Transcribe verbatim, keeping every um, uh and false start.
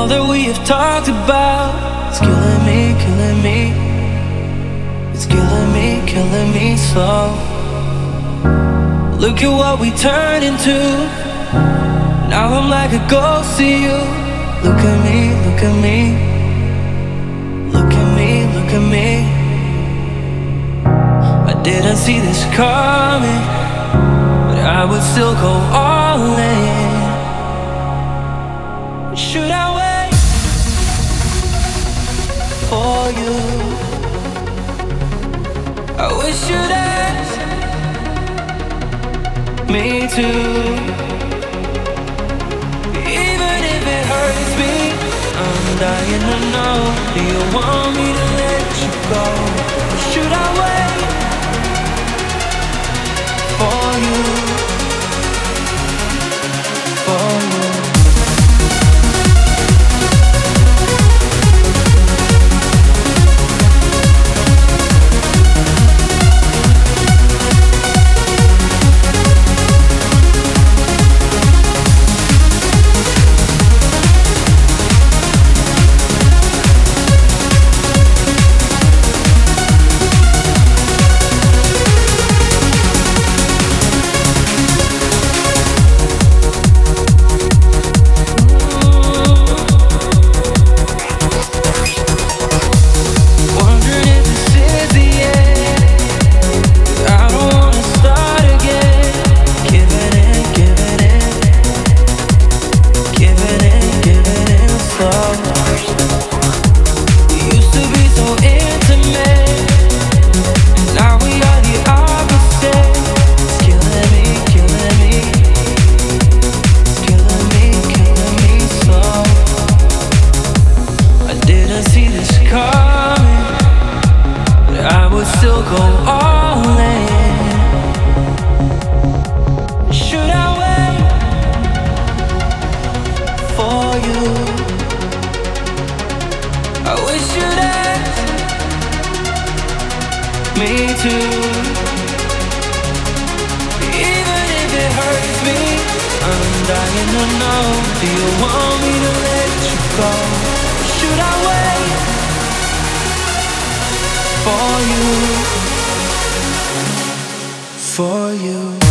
that we have talked about, it's killing me, killing me. It's killing me, killing me slow. Look at what we turned into. Now I'm like a ghost to you. Look at me, look at me. Look at me, look at me. I didn't see this coming, but I would still go all in. Should I wait for you? I wish you'd ask me too. Even if it hurts me, I'm dying to know. Do you want me to let you go? Or should I wait for you? For you. Still go all in. Should I wait for you? I wish you'd ask me too. Even if it hurts me, I'm dying to know. Do you want me to let you go? Should I wait for you, for you?